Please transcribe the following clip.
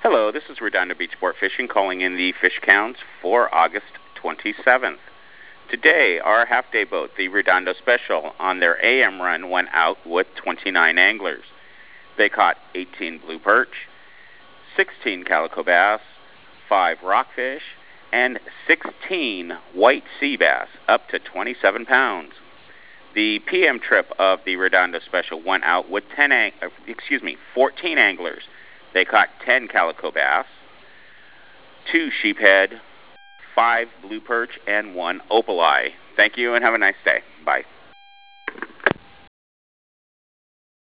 Hello, this is Redondo Beach Sport Fishing calling in the fish counts for August 27th. Today, our half-day boat, the Redondo Special, on their AM run went out with 29 anglers. They caught 18 blue perch, 16 calico bass, 5 rockfish, and 16 white sea bass, up to 27 pounds. The PM trip of the Redondo Special went out with 14 anglers. They caught 10 calico bass, 2 sheephead, 5 blue perch, and 1 opal eye. Thank you and have a nice day. Bye.